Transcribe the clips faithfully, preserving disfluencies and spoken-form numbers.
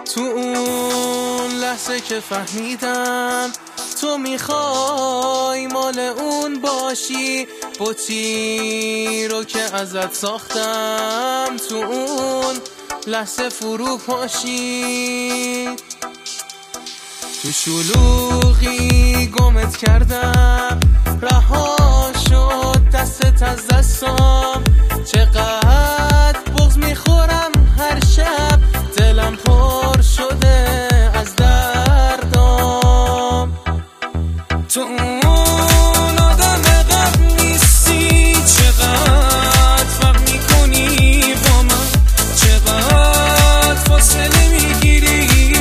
تو اون لحظه که فهمیدم تو میخوای مال اون باشی، بوتی رو که ازت ساختم تو اون لحظه فرو پاشی. تو شلوغی گمت کردم، رها شد دستت از دستام. چقدر بغض میخورم هر شب، دلم پر شده از دردام. تو اون آدم قبل نیستی، چقدر فرق میکنی با من، چقدر فاصله میگیری،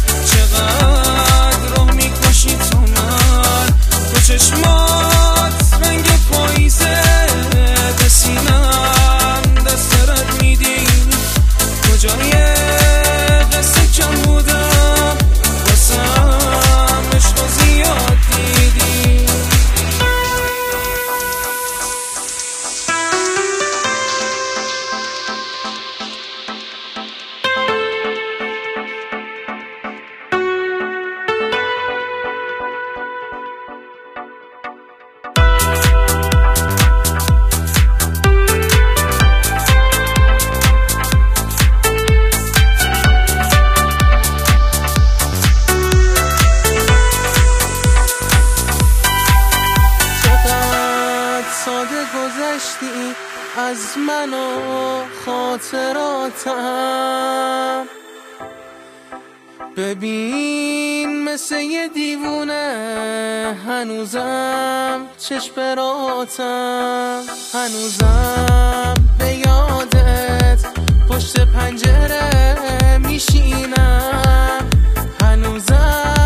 چقدر راه میکشی تو من. تو چشمات رنگ پاییزه، به سینم دسترت میدی. کجای قصه کم بودم، واسم عشق زیاد دیدی. ساده گذشتی از من و خاطراتم، ببین مثل یه دیوونه هنوزم چشم براتم. هنوزم به یادت پشت پنجره میشینم، هنوزم